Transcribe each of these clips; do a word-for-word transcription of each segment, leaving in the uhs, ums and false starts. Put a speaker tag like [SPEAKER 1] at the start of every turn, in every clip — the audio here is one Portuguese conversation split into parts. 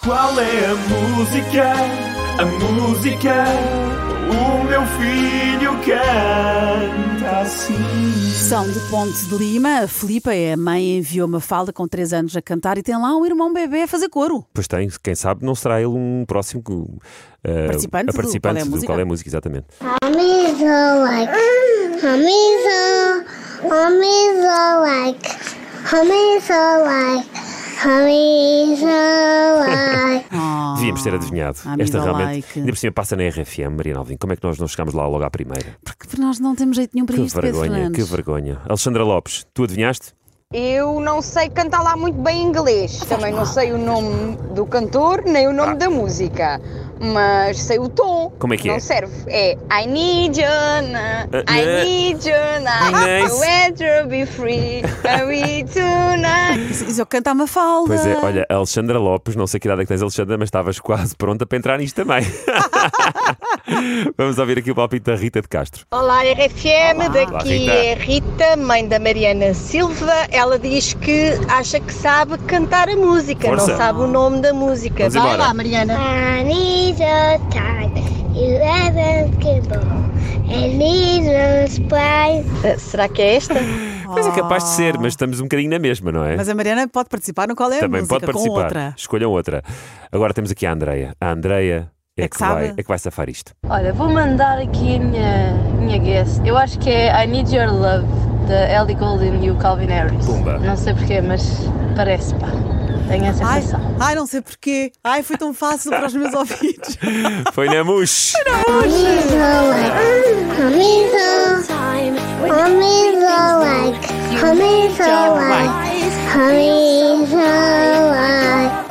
[SPEAKER 1] Qual é a música? A música? O meu filho canta assim.
[SPEAKER 2] São de Ponte de Lima. A Filipa é a mãe, enviou uma Mafalda com três anos a cantar e tem lá um irmão bebê a fazer coro.
[SPEAKER 3] Pois tem, quem sabe não será ele um próximo uh,
[SPEAKER 2] participante,
[SPEAKER 3] a participante
[SPEAKER 2] do,
[SPEAKER 3] do Qual é a Música, exatamente.
[SPEAKER 4] Mommy's all like, mommy's all, mommy's all like, mommy's all like, mommy's all like.
[SPEAKER 2] Oh,
[SPEAKER 3] Devíamos ter adivinhado. Esta realmente, like. Ainda por cima passa na R F M, Mariana Alvim. Como é que nós não chegámos lá logo à primeira?
[SPEAKER 2] Porque nós não temos jeito nenhum para
[SPEAKER 3] que
[SPEAKER 2] isto,
[SPEAKER 3] vergonha,
[SPEAKER 2] Pedro
[SPEAKER 3] que vergonha. Alexandra Lopes, tu adivinhaste?
[SPEAKER 5] Eu não sei cantar lá muito bem inglês. Também não sei o nome do cantor, nem o nome ah. da música. Mas sei o tom.
[SPEAKER 3] Como é que
[SPEAKER 5] não
[SPEAKER 3] é?
[SPEAKER 5] Não serve. É I need you, na, uh, I need you, na,
[SPEAKER 3] nice.
[SPEAKER 5] Weather be free, are we tonight?
[SPEAKER 2] Isso, isso eu canto a Mafalda.
[SPEAKER 3] Pois é, olha, Alexandra Lopes, não sei que idade é que tens, Alexandra, mas estavas quase pronta para entrar nisto também. Vamos ouvir aqui o palpite da Rita de Castro.
[SPEAKER 6] Olá, R F M,
[SPEAKER 2] Olá.
[SPEAKER 6] daqui
[SPEAKER 3] Olá, Rita.
[SPEAKER 6] é Rita, mãe da Mariana Silva. Ela diz que acha que sabe cantar a música,
[SPEAKER 3] Força.
[SPEAKER 6] não sabe o nome da música.
[SPEAKER 3] Vamos
[SPEAKER 6] Vai
[SPEAKER 3] embora.
[SPEAKER 6] lá, Mariana.
[SPEAKER 4] I need your time, you haven't given, and need your spine.
[SPEAKER 6] Uh, será que é esta?
[SPEAKER 3] Mas é capaz de ser, mas estamos um bocadinho na mesma, não é?
[SPEAKER 2] Mas a Mariana pode participar no Qual é a
[SPEAKER 3] Também
[SPEAKER 2] Música
[SPEAKER 3] pode participar.
[SPEAKER 2] com outra.
[SPEAKER 3] Escolham outra. Agora temos aqui a Andreia. A Andreia é,
[SPEAKER 2] É
[SPEAKER 3] que
[SPEAKER 2] que sabe.
[SPEAKER 3] vai, é que vai safar isto.
[SPEAKER 7] Olha, vou mandar aqui a minha, minha guess. Eu acho que é I Need Your Love, da Ellie Goulding e o Calvin Harris.
[SPEAKER 3] Pumba.
[SPEAKER 7] Não sei porquê, mas parece, pá. Tenho a
[SPEAKER 2] Ai,
[SPEAKER 7] sensação.
[SPEAKER 2] ai, não sei porquê. Ai, foi tão fácil para os meus ouvidos.
[SPEAKER 3] Foi na Mush.
[SPEAKER 4] Mommy's all like, mommy's all time, mommy's all like, mommy's all like, mommy's all like.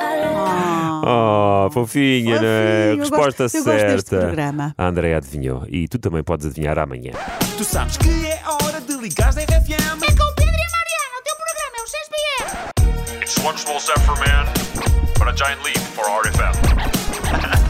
[SPEAKER 3] Oh, fofinha, não é?
[SPEAKER 2] Fofinho, eu
[SPEAKER 3] Resposta
[SPEAKER 2] gosto- eu gosto deste
[SPEAKER 3] certa.
[SPEAKER 2] programa.
[SPEAKER 3] A Andreia adivinhou. E tu também podes adivinhar amanhã.
[SPEAKER 1] Tu sabes que é hora de ligares da R F M.
[SPEAKER 8] É com o Pedro e a Mariana, o teu programa é o seis P M.
[SPEAKER 9] It's one small step for man, but a giant leap for R F M.